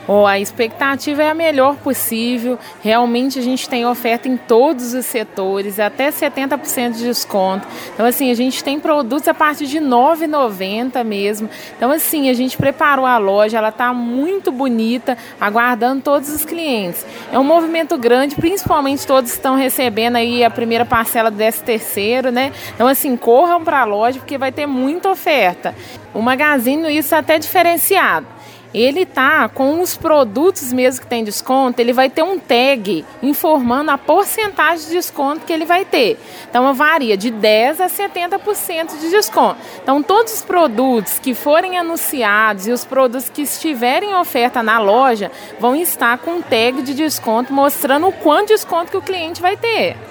A expectativa é a melhor possível. Realmente a gente tem oferta em todos os setores, até 70% de desconto. Então, assim, a gente tem produtos a partir de R$ 9,90 mesmo. Então, assim, a gente preparou a loja, ela está muito bonita, aguardando todos os clientes. É um movimento grande, principalmente todos estão recebendo aí a primeira parcela do 13º, né? Então, assim, corram para a loja porque vai ter muita oferta. O Magazine isso é até diferenciado. Ele tá com os produtos mesmo que tem desconto, ele vai ter um tag informando a porcentagem de desconto que ele vai ter. Então varia de 10% a 70% de desconto. Então todos os produtos que forem anunciados e os produtos que estiverem em oferta na loja vão estar com um tag de desconto mostrando o quanto de desconto que o cliente vai ter.